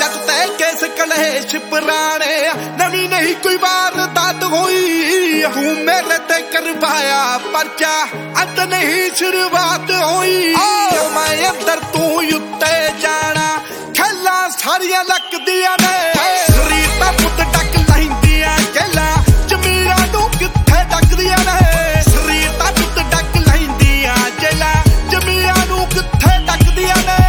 जग ते केस कलेश पुराने नवी नहीं कोई वारदात हुई तू मेरे ते करवाया पर्चा अंत नहीं शुरुआत हुई मैं अंदर तू उत्ते जाना खेला सारिया लकदियां ने शरीर दा पुत डक लहिंदियां जेला जमीरा नू किथे डकदियां ने शरीर दा पुत डक लहिंदियां जेला जमीरा नू किथे डकदियां ने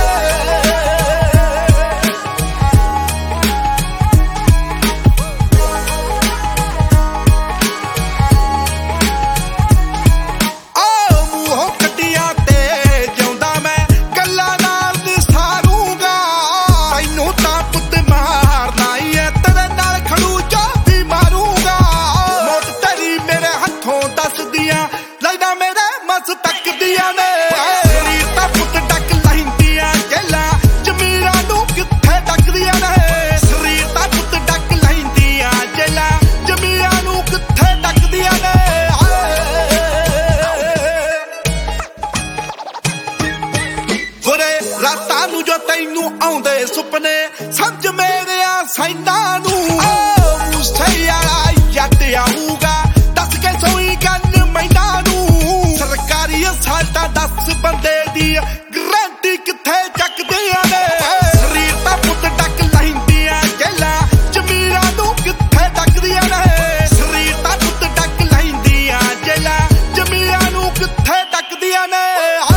रातां नू जो तैनू आउंदे सुपने समझ मेरे सैना नू मूसे वाला जट आऊगा दस के सोई गल मैना नू सरकारी साडा 10 बंदे दी गारंटी किथे चकदियां ने शरीर दा पुत डक लहिंदियां जेला जमीरा नू किथे डकदियां ने शरीर दा पुत डक लहिंदियां जेला जमीरा नू किथे डकदियां ने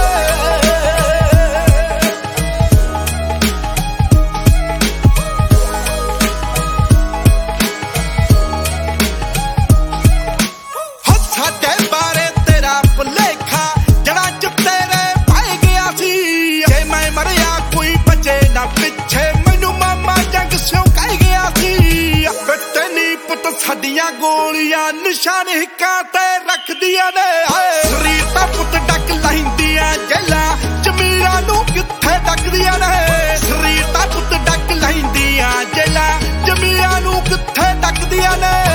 साडियां गोलियां निशान हिक्कां ते रखदियां ने शरीर दा पुत डक लहिंदियां जेला जमीरा नू किथे डकदियां ने शरीर दा पुत डक लहिंदियां जेला जमीरा नू किथे डकदियां ने